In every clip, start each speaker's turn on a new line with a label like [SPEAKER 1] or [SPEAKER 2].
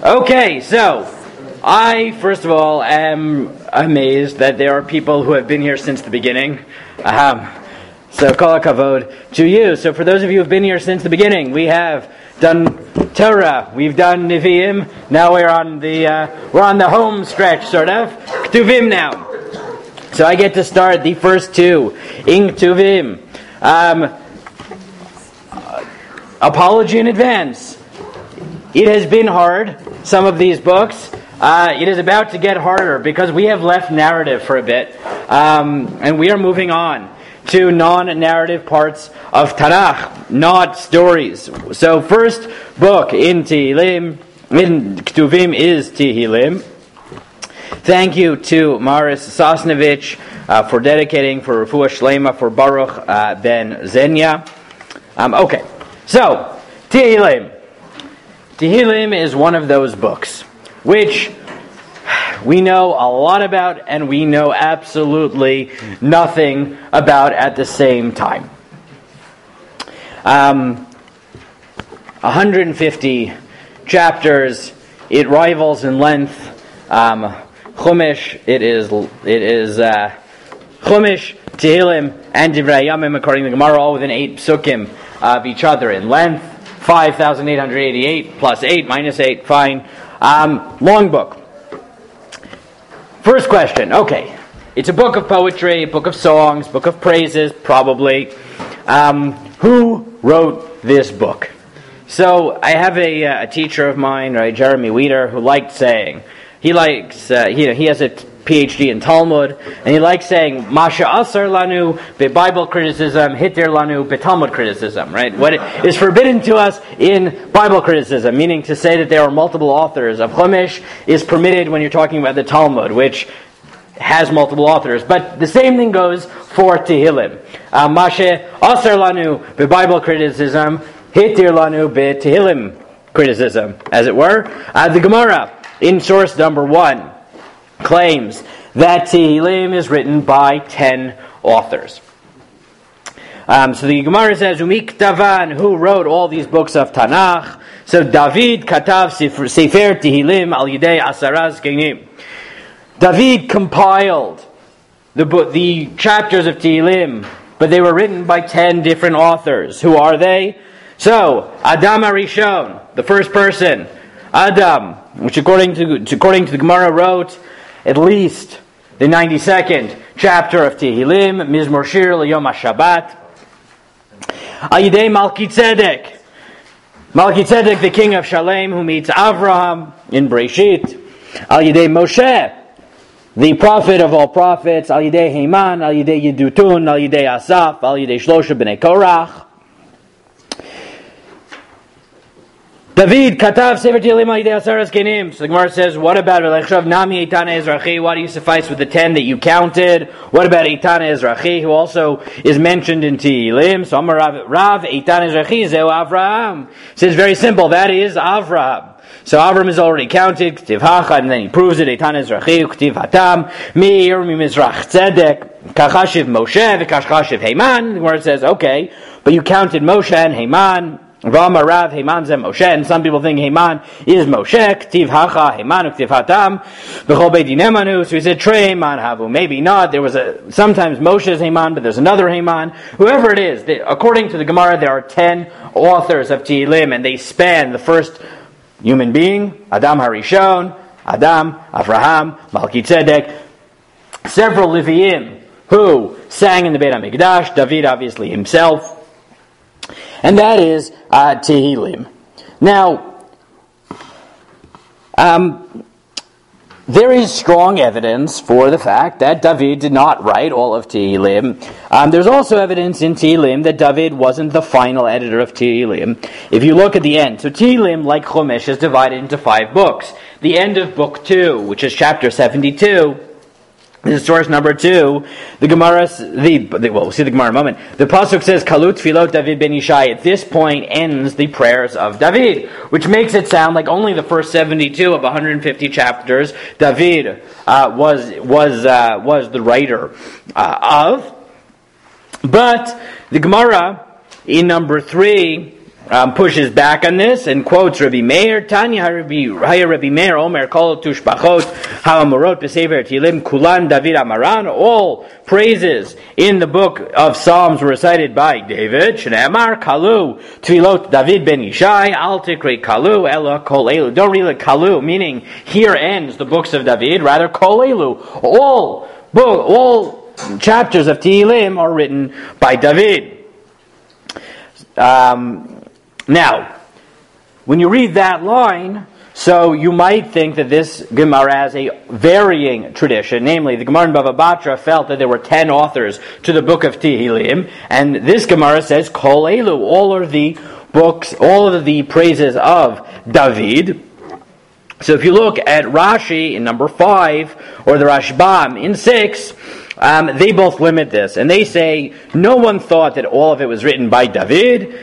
[SPEAKER 1] Okay, so I, first of all, am amazed that there are people who have been here since the beginning. So kol hakavod to you. So for those of you who have been here since the beginning, we have done Torah, we've done Nevi'im. Now we're on the home stretch, sort of. Ktuvim now. So I get to start the first two in Ktuvim. Apology in advance. It has been hard, some of these books. It is about to get harder because we have left narrative for a bit. And we are moving on to non-narrative parts of Tanakh, not stories. So first book in Tehillim, in Ktuvim, is Tehillim. Thank you to Maris Sosnovich for dedicating, for Refuah Shlema, for Baruch ben Zenya. Okay, so Tehillim. Tehillim is one of those books which we know a lot about and we know absolutely nothing about at the same time. 150 chapters. It rivals in length Chumash. It is Chumash, Tehillim, and Divrei Yamim, according to the Gemara, all within 8 psukim of each other in length. 5,888 plus 8 minus 8, fine. Long book. First question, okay. It's a book of poetry, a book of songs, book of praises, probably. Who wrote this book? So I have a teacher of mine, right, Jeremy Weeder, who liked saying, he has a PhD in Talmud, and he likes saying, Masha asar lanu be-Bible criticism, hitir lanu be-Talmud criticism, right? What is forbidden to us in Bible criticism, meaning to say that there are multiple authors of Chumash, is permitted when you're talking about the Talmud, which has multiple authors. But the same thing goes for Tehillim. Masha asar lanu be-Bible criticism, hitir lanu be-Tehillim criticism, as it were. The Gemara, in source number 1, claims that Tehillim is written by 10 authors. So the Gemara says, Umik Davan, who wrote all these books of Tanakh? So David katav Sefer Tehillim al Yidei Asaraz Kenim. David compiled the chapters of Tehillim, but they were written by 10 different authors. Who are they? So Adam Arishon, the first person, Adam, which according to the Gemara wrote at least the 92nd chapter of Tehillim, Mizmor Shir L'Yom HaShabbat. Al Yidei Malki Tzedek, the king of Shalem, who meets Avraham in Breshit. Al Yidei Moshe, the prophet of all prophets. Al Yidei Heman, Al Yidei Yedutun, Al Yidei Asaf, Al Yidei Shlosha B'nei Korach. David katav sefer Tehillim al yidei asaras kenim. So the Gemara says, what about Elechshav Nami Eitana Ezrachi? Why do you suffice with the 10 that you counted? What about Eitana Ezrachi, who also is mentioned in Tehillim? So Amar Rav Eitana Ezrachi Zeu Avraham. It says very simple, that is Avraham. So Avram is already counted, K'tiv Hacha, and then he proves it, Eitana Ezrachi, K'tiv Hatam, Meir Mimizrach Tzedek, Kachashiv Moshe, V'kachashiv Heman. The Gemara says, okay, but you counted Moshe and Heman. Rama Rav Heman Zem Moshe, and some people think Heman is Moshe. K'tiv Hacha Heman K'tiv Hatam B'chol Beit Din Emanu. So he said Trei Heman Havu. Maybe not. There was sometimes Moshe is Heman, but there's another Heman. Whoever it is, according to the Gemara, there are 10 authors of Tehillim, and they span the first human being, Adam Harishon, Adam, Avraham, Malki Tzedek, several Leviim who sang in the Beit HaMikdash, David obviously himself. And that is Tehillim. Now, there is strong evidence for the fact that David did not write all of Tehillim. There's also evidence in Tehillim that David wasn't the final editor of Tehillim. If you look at the end, so Tehillim, like Chumash, is divided into 5 books. The end of book 2, which is chapter 72, this is source number 2. The Gemara, we'll see the Gemara in a moment. The pasuk says, "Kalut Tfilot David ben Yishai." At this point ends the prayers of David, which makes it sound like only the first 72 of 150 chapters David was the writer of. But the Gemara in number 3 pushes back on this and quotes Rabbi Meir, Tanya Haya Rabbi Meir, Omer Kol Tushbachot, Ha'amorot B'Sefer Tehillim, Kulan David Amaran. All praises in the book of Psalms were recited by David. Shne'emar Kalu Tfilot David ben Yishai, Al Tikre Kalu Ela Kol Elu. Don't read it Kalu, meaning here ends the books of David. Rather Kol Elu. All chapters of Tehillim are written by David. Now, when you read that line, so you might think that this Gemara has a varying tradition. Namely, the Gemara in Bava Batra felt that there were 10 authors to the book of Tehillim, and this Gemara says, Kol Elu, all of the books, all of the praises of David. So if you look at Rashi in number 5, or the Rashbam in 6, they both limit this, and they say, no one thought that all of it was written by David.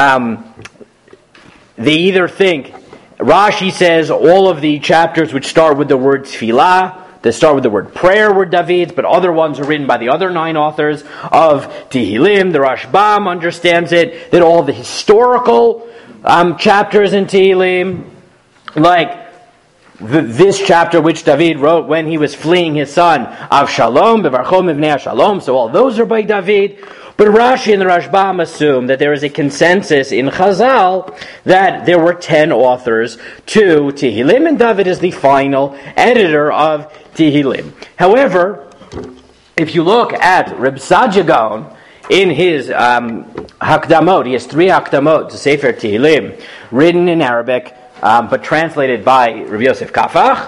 [SPEAKER 1] They either think, Rashi says all of the chapters which start with the word tefillah, that start with the word prayer, were David's, but other ones are written by the other 9 authors of Tehillim. The Rashbam understands it, that all the historical chapters in Tehillim, like this chapter which David wrote when he was fleeing his son Avshalom, Bevarchom Ibnei Avshalom, so all those are by David. But Rashi and the Rashbam assume that there is a consensus in Chazal that there were 10 authors to Tehillim, and David is the final editor of Tehillim. However, if you look at Reb Saadia Gaon in his Hakdamot, he has 3 Hakdamot to Sefer Tehillim, written in Arabic, but translated by Rabbi Yosef Kafach.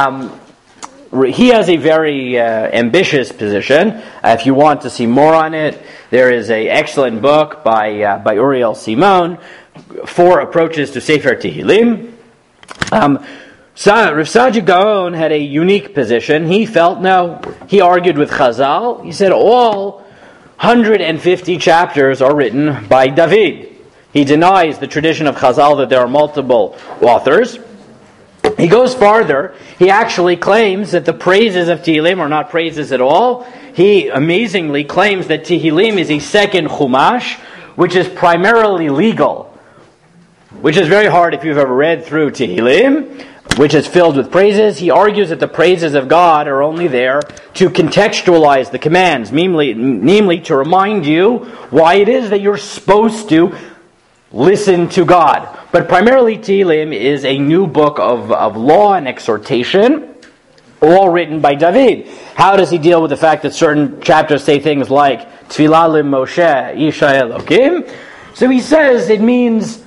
[SPEAKER 1] He has a very ambitious position. If you want to see more on it, there is an excellent book by Uriel Simon, 4 Approaches to Sefer Tehillim. Rav Saadia Gaon had a unique position. He felt, he argued with Chazal. He said all 150 chapters are written by David. He denies the tradition of Chazal that there are multiple authors. He goes farther. He actually claims that the praises of Tehillim are not praises at all. He amazingly claims that Tehillim is a second Chumash, which is primarily legal, which is very hard if you've ever read through Tehillim, which is filled with praises. He argues that the praises of God are only there to contextualize the commands, namely to remind you why it is that you're supposed to listen to God. But primarily Tehillim is a new book of law and exhortation, all written by David. How does he deal with the fact that certain chapters say things like Tfilah Moshe Isha Elokim? So he says it means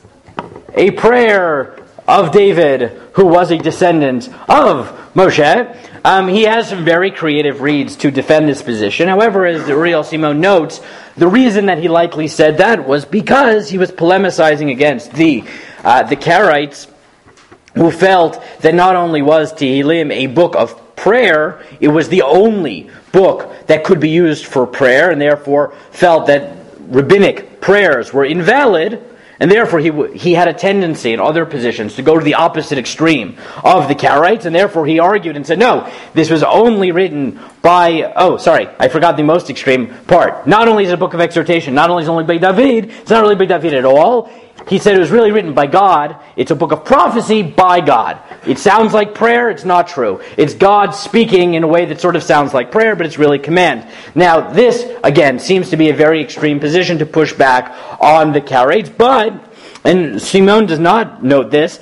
[SPEAKER 1] a prayer of David, who was a descendant of Moshe. He has some very creative reads to defend this position. However, as Uriel Simon notes, the reason that he likely said that was because he was polemicizing against the Karaites, who felt that not only was Tehillim a book of prayer, it was the only book that could be used for prayer, and therefore felt that rabbinic prayers were invalid. And therefore he had a tendency in other positions to go to the opposite extreme of the Karaites, and therefore he argued and said, no, this was only written by, I forgot the most extreme part. Not only is it a book of exhortation, not only is it only by David, it's not really by David at all. He said it was really written by God. It's a book of prophecy by God. It sounds like prayer, it's not true. It's God speaking in a way that sort of sounds like prayer, but it's really command. Now, this, again, seems to be a very extreme position to push back on the Karaites, and Simon does not note this,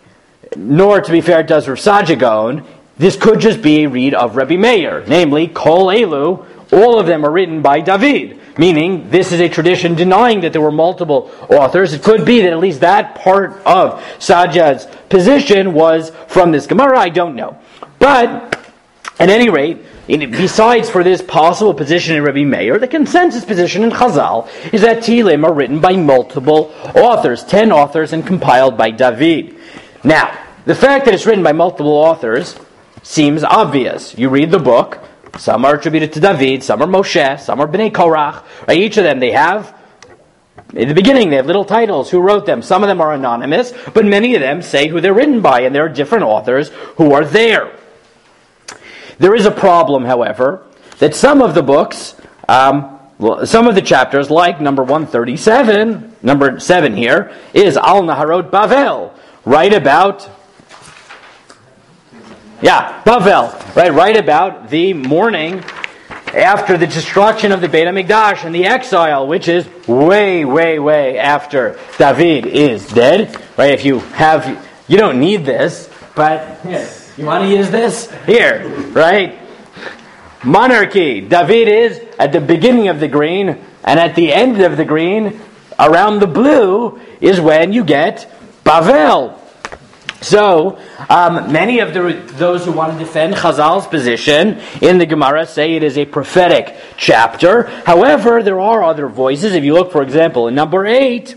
[SPEAKER 1] nor, to be fair, does Rav Saadia Gaon. This could just be a read of Rabbi Meir, namely, Kol Elu, all of them are written by David, meaning this is a tradition denying that there were multiple authors. It could be that at least that part of Saadia's position was from this Gemara, I don't know. But, at any rate, besides for this possible position in Rabbi Meir, the consensus position in Chazal is that Tehillim are written by multiple authors, 10 authors, and compiled by David. Now, the fact that it's written by multiple authors seems obvious. You read the book, some are attributed to David, some are Moshe, some are Bnei Korach. Each of them, they have, in the beginning, they have little titles, who wrote them. Some of them are anonymous, but many of them say who they're written by, and there are different authors who are there. There is a problem, however, that some of the books, some of the chapters, like number 137, number 7 here, is Al Naharot Bavel, right about Bavel, right about the morning after the destruction of the Beit HaMikdash and the exile, which is way, way, way after David is dead. Right? If you don't need this, but here, you want to use this? Here, right? Monarchy. David is at the beginning of the green, and at the end of the green, around the blue, is when you get Bavel. So, many of those who want to defend Chazal's position in the Gemara say it is a prophetic chapter. However, there are other voices. If you look, for example, in number 8,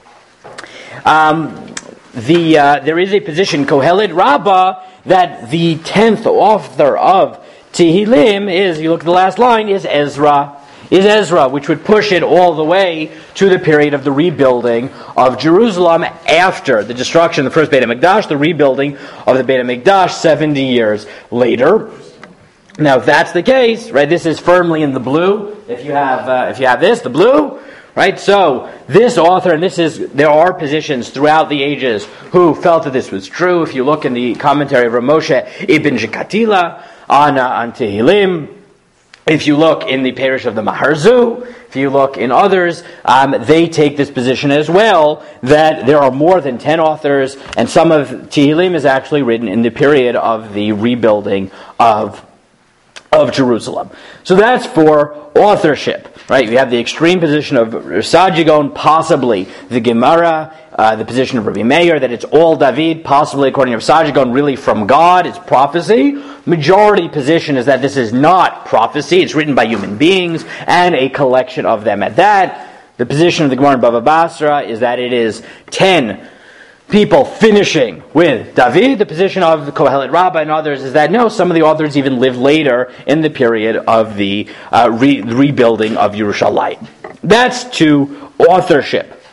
[SPEAKER 1] there is a position, Kohelet Rabbah, that the 10th author of Tehillim is, you look at the last line, is Ezra, which would push it all the way to the period of the rebuilding of Jerusalem after the destruction of the first Beit HaMikdash, the rebuilding of the Beit HaMikdash 70 years later. Now, if that's the case, right, this is firmly in the blue. If you have this, the blue, right? So this author, and there are positions throughout the ages who felt that this was true. If you look in the commentary of Ramoshe Ibn Shekatila on Tehillim, if you look in the parish of the Maharzu, if you look in others, they take this position as well, that there are more than 10 authors, and some of Tehillim is actually written in the period of the rebuilding of Jerusalem. So that's for authorship, right? You have the extreme position of Saadia Gaon, possibly the Gemara, the position of Rabbi Meir, that it's all David, possibly according to Saadia Gaon, really from God, it's prophecy. Majority position is that this is not prophecy, it's written by human beings, and a collection of them at that. The position of the Gemara in Bava Basra is that it is 10 people finishing with David. The position of the Kohelet Rabbah and others is that no, some of the authors even lived later in the period of the rebuilding of Yerushalayim. That's to authorship.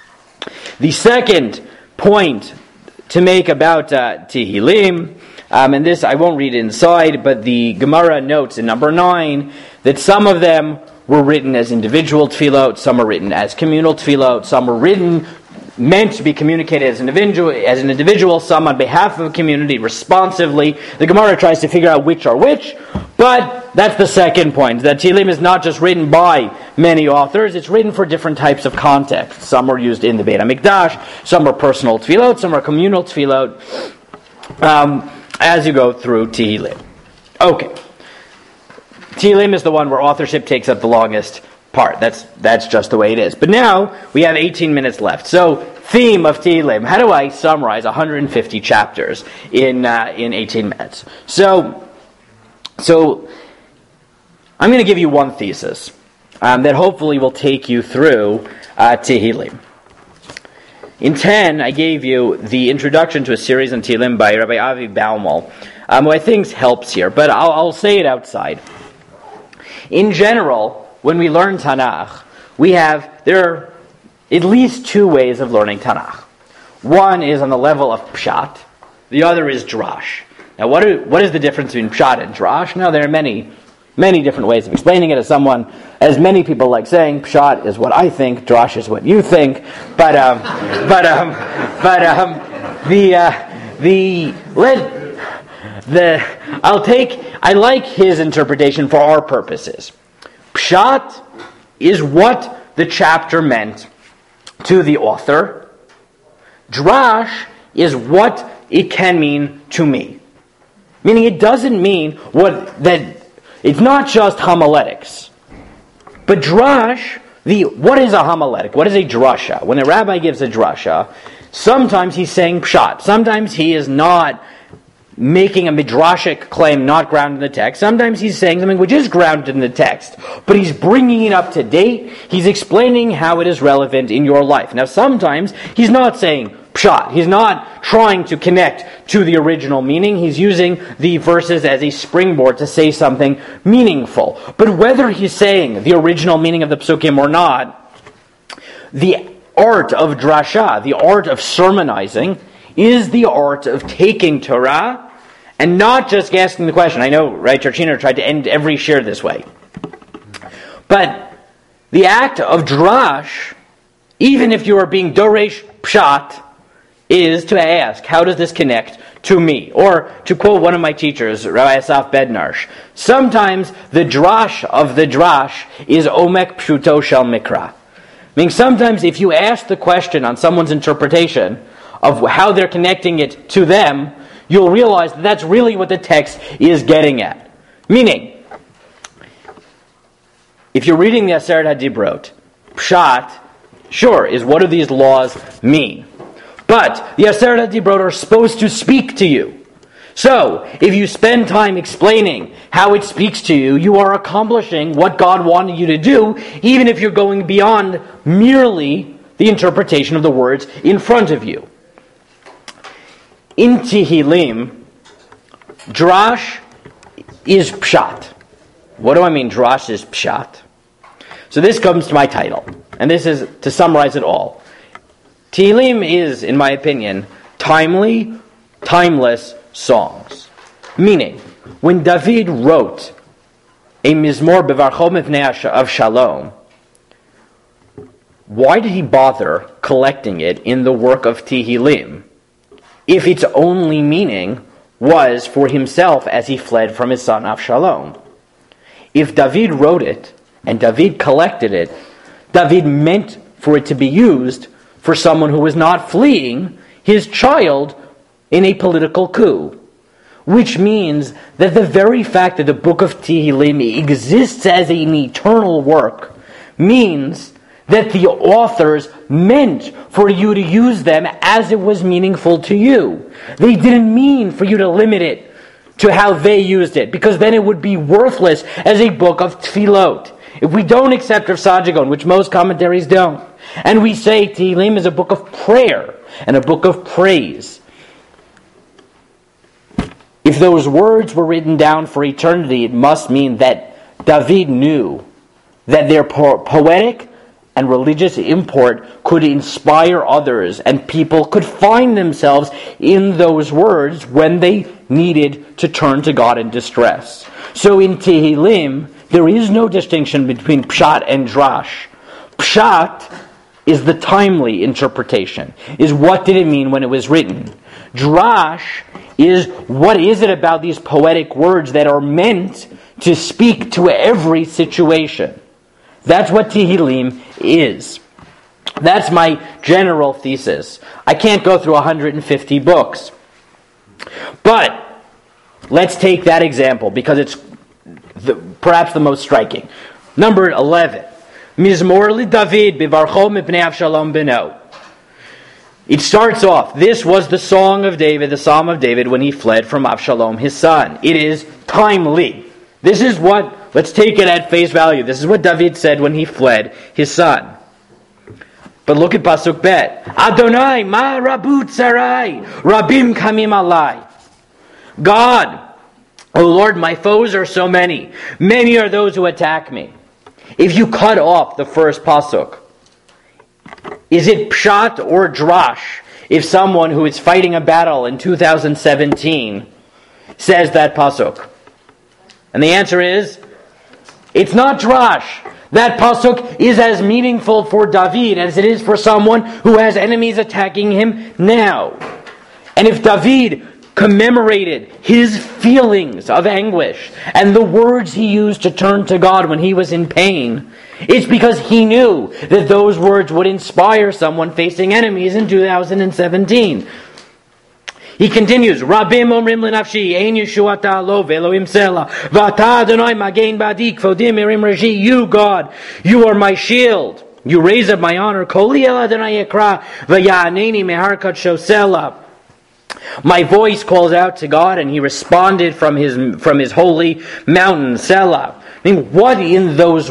[SPEAKER 1] The second point to make about Tehillim, and this I won't read inside, but the Gemara notes in number 9 that some of them were written as individual tefillot, some are written as communal tefillot, some are written meant to be communicated as an individual, some on behalf of a community responsively. The Gemara tries to figure out which are which, but that's the second point, that Tehillim is not just written by many authors, it's written for different types of contexts. Some are used in the Beit HaMikdash, some are personal tefillot, some are communal tefillot, as you go through Tehillim. Okay. Tehillim is the one where authorship takes up the longest part. That's just the way it is. But now we have 18 minutes left. So, theme of Tehillim. How do I summarize 150 chapters in 18 minutes? So I'm going to give you one thesis that hopefully will take you through Tehillim. In 10, I gave you the introduction to a series on Tehillim by Rabbi Avi Baumel, who I think helps here, but I'll say it outside. In general, when we learn Tanakh, there are at least 2 ways of learning Tanakh. One is on the level of Pshat, the other is Drash. Now, what is the difference between Pshat and Drash? Now, there are many different ways of explaining it. As many people like saying, Pshat is what I think, Drash is what you think. I like his interpretation for our purposes. Pshat is what the chapter meant to the author. Drash is what it can mean to me. Meaning it doesn't mean it's not just homiletics. But drash, what is a homiletic? What is a drasha? When a rabbi gives a drasha, sometimes he's saying pshat. Sometimes he is not making a midrashic claim not grounded in the text. Sometimes he's saying something which is grounded in the text, but he's bringing it up to date. He's explaining how it is relevant in your life. Now, sometimes he's not saying pshat. He's not trying to connect to the original meaning. He's using the verses as a springboard to say something meaningful. But whether he's saying the original meaning of the psukim or not, the art of drasha, the art of sermonizing, is the art of taking Torah and not just asking the question. I know, right, Churchiner tried to end every share this way. But the act of drash even if you are being Doresh Pshat, is to ask, how does this connect to me? Or, to quote one of my teachers, Rabbi Asaf Bednarsh, sometimes the drash of the drash is Omek Pshuto Shel Mikra. Meaning sometimes if you ask the question on someone's interpretation of how they're connecting it to them, you'll realize that that's really what the text is getting at. Meaning, if you're reading the Aseret HaDibrot, Pshat, sure, is what do these laws mean? But the Aseret HaDibrot are supposed to speak to you. So, if you spend time explaining how it speaks to you, you are accomplishing what God wanted you to do, even if you're going beyond merely the interpretation of the words in front of you. In Tehillim, Drash is Pshat. What do I mean Drash is Pshat? So this comes to my title, and this is to summarize it all. Tehillim is, in my opinion, timely, timeless songs. Meaning, when David wrote a Mizmor Bevarcho Mipnei Avshalom, why did he bother collecting it in the work of Tehillim if its only meaning was for himself as he fled from his son Avshalom? If David wrote it and David collected it, David meant for it to be used for someone who was not fleeing his child in a political coup. Which means that the very fact that the book of Tehillim exists as an eternal work means that the authors meant for you to use them as it was meaningful to you. They didn't mean for you to limit it to how they used it, because then it would be worthless as a book of tefillot. If we don't accept Rav Sajagon, which most commentaries don't, and we say Tehillim is a book of prayer and a book of praise, if those words were written down for eternity, it must mean that David knew that their poetic and religious import could inspire others, and people could find themselves in those words when they needed to turn to God in distress. So in Tehillim, there is no distinction between Pshat and Drash. Pshat is the timely interpretation, is what did it mean when it was written. Drash is what is it about these poetic words that are meant to speak to every situation. That's what Tehillim is. That's my general thesis. I can't go through 150 books. But let's take that example because it's perhaps the most striking. Number 11. Mizmor li David bivarcho mipnei Avshalom beno. It starts off, this was the song of David, the Psalm of David, when he fled from Avshalom, his son. It is timely. This is what, let's take it at face value. This is what David said when he fled his son. But look at Pasuk Bet. Adonai, ma rabut sarai, rabim kamim alai. God, O Lord, my foes are so many. Many are those who attack me. If you cut off the first Pasuk, is it Pshat or Drash if someone who is fighting a battle in 2017 says that Pasuk? And the answer is, it's not Drash. That Pasuk is as meaningful for David as it is for someone who has enemies attacking him now. And if David commemorated his feelings of anguish and the words he used to turn to God when he was in pain, it's because he knew that those words would inspire someone facing enemies in 2017. He continues, Rabim omrim lenafshi, ein yeshuata lo ve'elohim sela, v'ata Adonai magen badi, kvodim erim reshi, you God, you are my shield. You raise up my honor. Koli el Adonai yekra, v'ya'aneni meharkat shosela. My voice calls out to God, and He responded from His holy mountain, Selah. I mean, what in those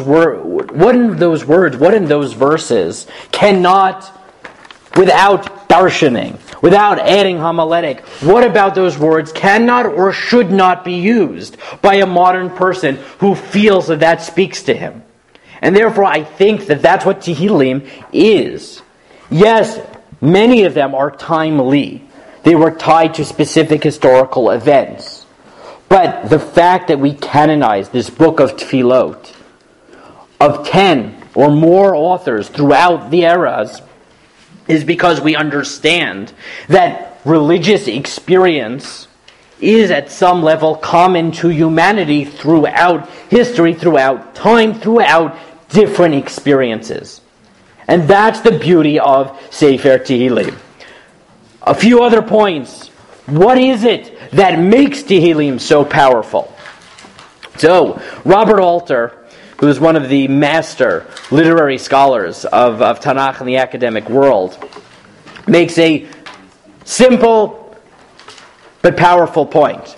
[SPEAKER 1] verses cannot, without darshaning, without adding homiletic, what about those words cannot or should not be used by a modern person who feels that speaks to him? And therefore, I think that that's what Tehillim is. Yes, many of them are timely. They were tied to specific historical events. But the fact that we canonize this book of Tefillot, of 10 or more authors throughout the eras is because we understand that religious experience is at some level common to humanity throughout history, throughout time, throughout different experiences. And that's the beauty of Sefer Tehillim. A few other points. What is it that makes Tehillim so powerful? So, Robert Alter, who is one of the master literary scholars of Tanakh in the academic world, makes a simple but powerful point.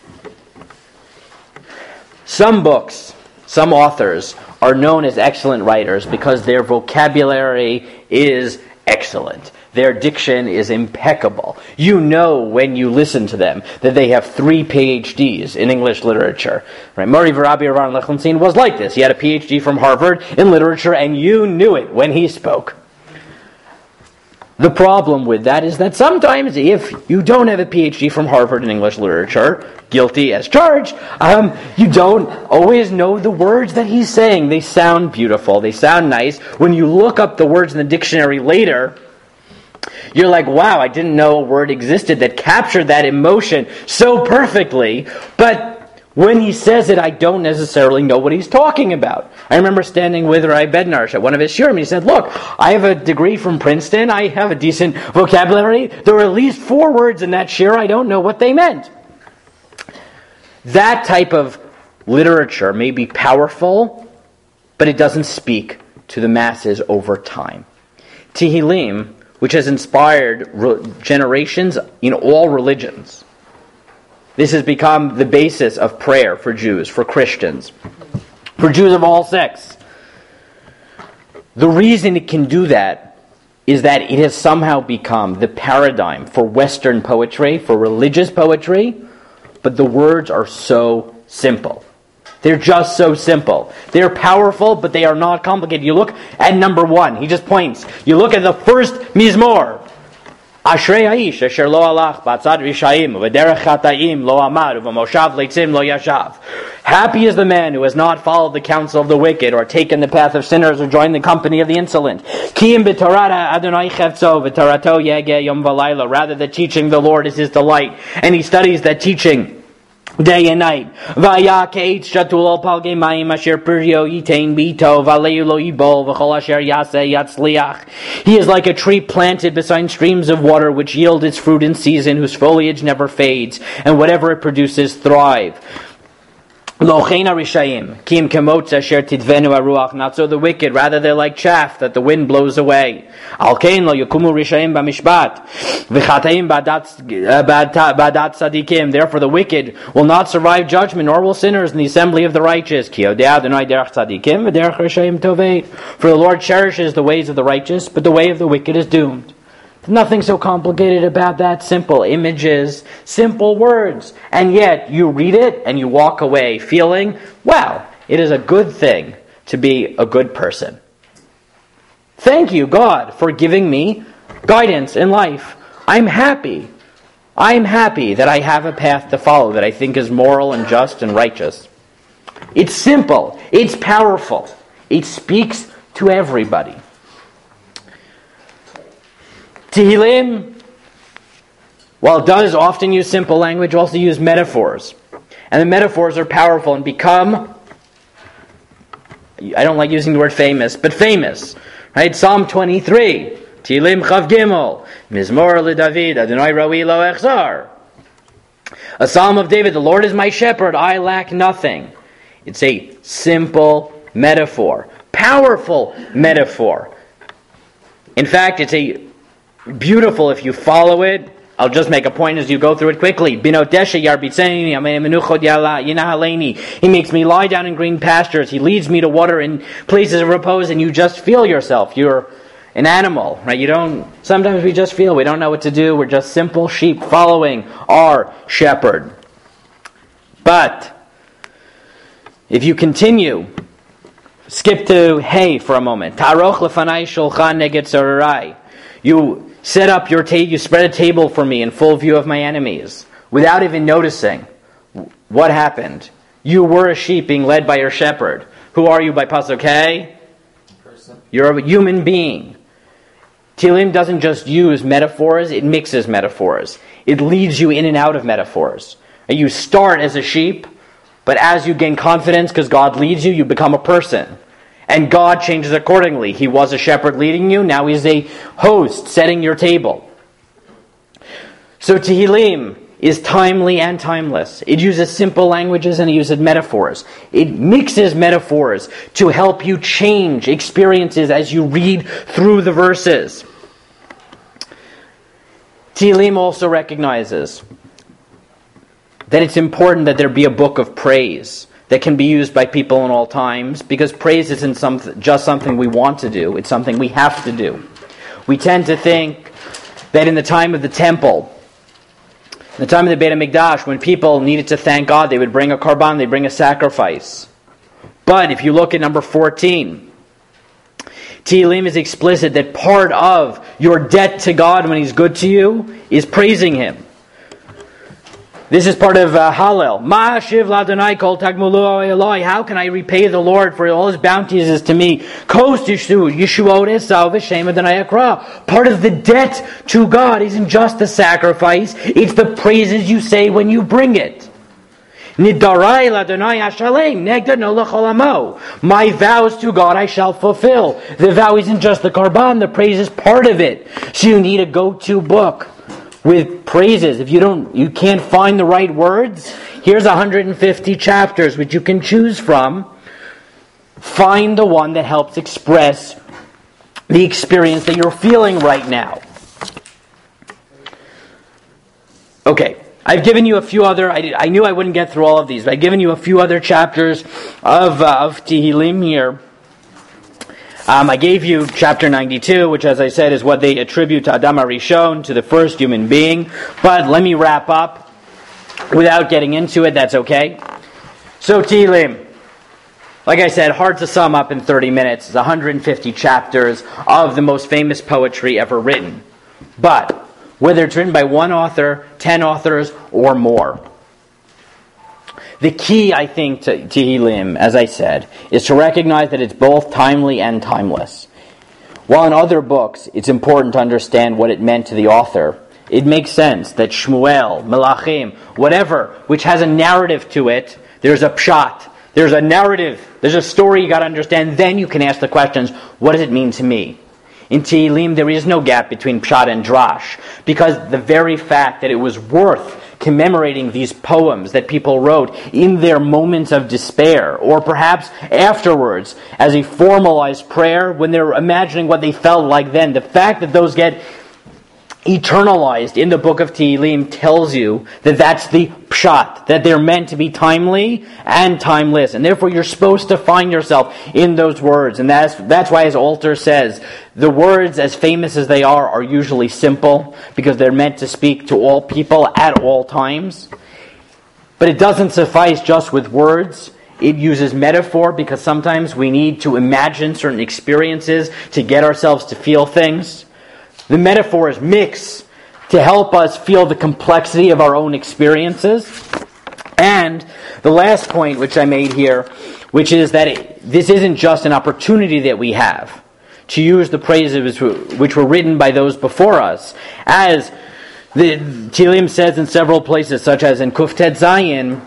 [SPEAKER 1] Some books, some authors, are known as excellent writers because their vocabulary is excellent. Their diction is impeccable. You know when you listen to them that they have 3 PhDs in English literature. Right? Mori Varabi Aaron Lechenstein was like this. He had a PhD from Harvard in literature, and you knew it when he spoke. The problem with that is that sometimes if you don't have a PhD from Harvard in English literature, guilty as charged, you don't always know the words that he's saying. They sound beautiful. They sound nice. When you look up the words in the dictionary later, you're like, wow, I didn't know a word existed that captured that emotion so perfectly, but when he says it, I don't necessarily know what he's talking about. I remember standing with Rai Bednarsh at one of his shiurim. He said, look, I have a degree from Princeton. I have a decent vocabulary. There were at least 4 words in that shiur. I don't know what they meant. That type of literature may be powerful, but it doesn't speak to the masses over time. Tehillim, which has inspired generations in all religions, this has become the basis of prayer for Jews, for Christians, for Jews of all sects. The reason it can do that is that it has somehow become the paradigm for Western poetry, for religious poetry, but the words are so simple. They're just so simple. They're powerful, but they are not complicated. You look at number 1. He just points. You look at the first Mizmor. Ashrei ha'ish asher lo alach b'atzad rishayim u'v'derech chatayim lo amad u'v'moshav leitzim lo yashav. Happy is the man who has not followed the counsel of the wicked, or taken the path of sinners, or joined the company of the insolent. Ki im b'torata Adonai chavtzo v'torato yegeh yom v'layla. Rather, the teaching of the Lord is his delight, and he studies that teaching day and night. Vaya ke'etz shatul al palgei mayim asher pirio yitain bito v'aleu lo yibol v'chol asher yaseh yatzliach. He is like a tree planted beside streams of water, which yield its fruit in season, whose foliage never fades, and whatever it produces thrive. Lo chena rishayim ki im kemotz asher tidvenu haruach. Not so the wicked, rather they're like chaff that the wind blows away. Al kein lo yakumu rishayim b'mishpat v'chatayim b'adat tzadikim. Therefore the wicked will not survive judgment, nor will sinners in the assembly of the righteous. Ki yodeh Adonai derech tzadikim v'derech rishayim tovei. For the Lord cherishes the ways of the righteous, but the way of the wicked is doomed. Nothing so complicated about that. Simple images, simple words. And yet, you read it and you walk away feeling, wow, it is a good thing to be a good person. Thank you, God, for giving me guidance in life. I'm happy. I'm happy that I have a path to follow that I think is moral and just and righteous. It's simple. It's powerful. It speaks to everybody. Tehillim, while it does often use simple language, also use metaphors. And the metaphors are powerful and become, I don't like using the word famous, but famous. Right? Psalm 23, Tehillim Chav Gimel, Mizmor LeDavid, Adonai Rawi Lo Echzar. A psalm of David, the Lord is my shepherd, I lack nothing. It's a simple metaphor, powerful metaphor. In fact, it's a beautiful if you follow it. I'll just make a point as you go through it quickly. He makes me lie down in green pastures. He leads me to water in places of repose, and you just feel yourself. You're an animal, right? Sometimes we just feel we don't know what to do. We're just simple sheep following our shepherd. But if you continue, skip to Hey for a moment. Taroch lefanai shulchan neged tzarerai. You set up you spread a table for me in full view of my enemies, without even noticing what happened. You were a sheep being led by your shepherd. Who are you by Pasuk Hey? You're a human being. Tehillim doesn't just use metaphors, it mixes metaphors. It leads you in and out of metaphors. And you start as a sheep, but as you gain confidence because God leads you, you become a person. And God changes accordingly. He was a shepherd leading you, now he's a host setting your table. So Tehillim is timely and timeless. It uses simple languages and it uses metaphors. It mixes metaphors to help you change experiences as you read through the verses. Tehillim also recognizes that it's important that there be a book of praise that can be used by people in all times, because praise isn't just something we want to do, it's something we have to do. We tend to think that in the time of the temple, in the time of the Beit HaMikdash, when people needed to thank God, they would bring a korban, they'd bring a sacrifice. But if you look at number 14, Tehillim is explicit that part of your debt to God when He's good to you is praising Him. This is part of Hallel. Ma ashiv l'Adonai kol tagmulu Eloi. How can I repay the Lord for all His bounties is to me? Kos yeshuot esau v'shem Adonai akra. Part of the debt to God isn't just the sacrifice; it's the praises you say when you bring it. Nidarai l'Adonai hashalem negda no l'chol amo. My vows to God I shall fulfill. The vow isn't just the korban; the praise is part of it. So you need a go-to book with praises. If you can't find the right words, here's 150 chapters which you can choose from. Find the one that helps express the experience that you're feeling right now. Okay, I've given you a few other, I knew I wouldn't get through all of these, but I've given you a few other chapters of Tehillim here. I gave you chapter 92, which, as I said, is what they attribute to Adam HaRishon, to the first human being. But let me wrap up without getting into it. That's okay. So Tehillim, like I said, hard to sum up in 30 minutes. It's 150 chapters of the most famous poetry ever written. But whether it's written by one author, 10 authors, or more, the key, I think, to Tehillim, as I said, is to recognize that it's both timely and timeless. While in other books, it's important to understand what it meant to the author, it makes sense that Shmuel, Melachim, whatever, which has a narrative to it, there's a pshat, there's a narrative, there's a story you got to understand, then you can ask the questions, what does it mean to me? In Tehillim, there is no gap between pshat and drash, because the very fact that it was worth commemorating these poems that people wrote in their moments of despair, or perhaps afterwards as a formalized prayer when they're imagining what they felt like then. The fact that those get eternalized in the book of Tehillim tells you that that's the pshat, that they're meant to be timely and timeless, and therefore you're supposed to find yourself in those words. And that's why, as Alter says, the words, as famous as they are usually simple, because they're meant to speak to all people at all times. But it doesn't suffice just with words. It uses metaphor, because sometimes we need to imagine certain experiences to get ourselves to feel things. The metaphors mix to help us feel the complexity of our own experiences. And the last point which I made here, which is that this isn't just an opportunity that we have to use the praises which were written by those before us. As the Tehillim says in several places, such as in Kuftet Zayin,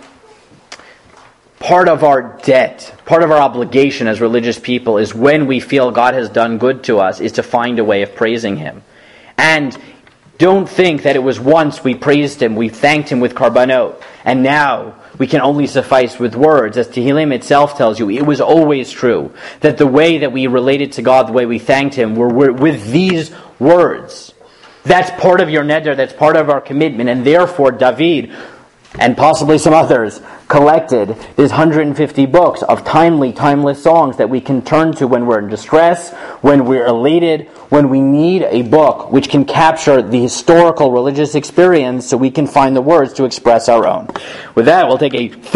[SPEAKER 1] part of our debt, part of our obligation as religious people is when we feel God has done good to us, is to find a way of praising Him. And don't think that it was once we praised Him, we thanked Him with karbanot, and now we can only suffice with words. As Tehillim itself tells you, it was always true that the way that we related to God, the way we thanked Him, were with these words. That's part of your neder, that's part of our commitment, and therefore David, and possibly some others, collected these 150 books of timeless songs that we can turn to when we're in distress, when we're elated, when we need a book which can capture the historical religious experience so we can find the words to express our own. With that, we'll take a